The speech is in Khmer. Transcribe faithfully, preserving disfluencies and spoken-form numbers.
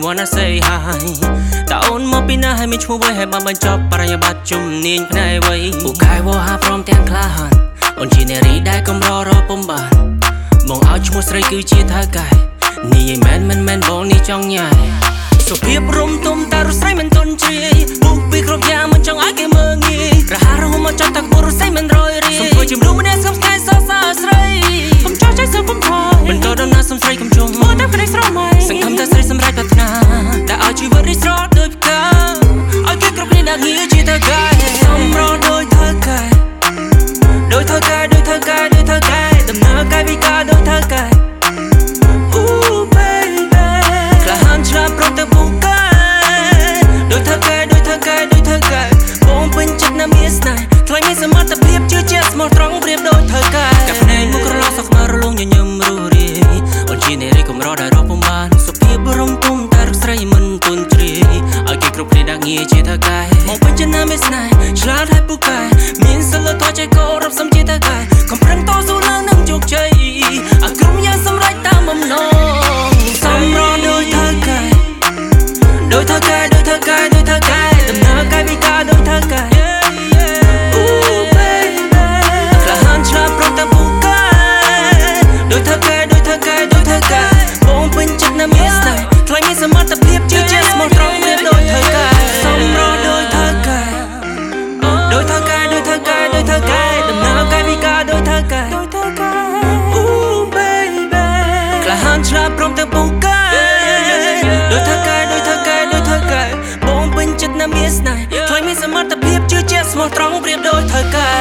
wanna say hi ตาអូនមកពីណាឲ្យមានឈ្មោះໄວឲ្យបានបញ្ចប់បរិញ្ញាបត្រជំនាញផ្នែកអ្វីពូកែវហាព្រមទាំងក្លាហានអូនជានារីដែលកំររពុំបានបងឲ្យឈ្មោះស្រីគឺជាថៅកែនេះឯមិនមិនមិនបងនេះចង់ញ៉ាយសុភាពរំទុំតែរស័យមិនទន់ជ្រាយពុះពីគ្រប់យ៉ាងមិនចង់ឲ្យគេមើងងាយរហ័សរហូតមកចាប់តាក់ពួររស័យមិនរយរាយសុំធ្វើជាមនុស្សម្នាក់ស្ងប់ស្ងាត់សរសើរស្រីកុំចោលใจសើកុំថយបន្តដំណើរសុំស្រីកុំជុំមើលតែក្តីស្រមៃសង្ឃឹមតែស្រីសម្រេចប្រាថ្នាដែលឲ្យជីវិតរីស្រស់ដូចផ្កាឲ្យគេគ្រប់គ្នាដាក់ងារជាថៅកែសំរោដូចថៅកែដូចថៅកែដូចថៅកែដូចថៅកែដំណើរកាយវិការដូចថៅកែថ្លៃមានសមត្ថភាពជឿជាក់ស្មោះត្រង់ប្រៀបដូចថៅកែកាប់ភ្នែកមុខក្រឡោសខ្មៅរលងញញឹមរស់រាយអូនជានារីកំរដែលរកពុំបានសុភាពរំទុំតែរកស្រីមិនទន់ជ្រាយឲ្យគេគ្រប់គ្នាដាក់ងារជាថៅកែមកពេញចិត្តណាមេស្នេហ៍ឆ្លាតហើយពូកែមានសិលធម៌ใจគោរពសំជាថៅកែខំប្រឹងតស៊ូឡើងនឹងជោគជ័យឲ្យក្រុមយ៉ាងសម្រេចតាមបំណងសំរងដូចថៅកែដូចថៅកែដូចថៅកែដូចថៅកែដំណើរកាយវិការដូចថៅកែសមត្ថភាពជឿជាក់ស្មោះត្រង់ប្រៀបដូចថៅកែសំរោដូចថៅកែដូចថៅកែដូចថៅកែដូចថៅកែដំណើរកាយវិការដូចថៅកែដូចថៅកែ Ooh baby ក្លាហានឆ្លាតព្រមទាំងពូកែដូចថៅកែដូចថៅកែដូចថៅកែបងពេញចិត្តណាស់មានស្នេហ៍ថ្លៃមានសមត្ថភាពជឿជាក់ស្មោះត្រង់ប្រៀបដូចថៅកែ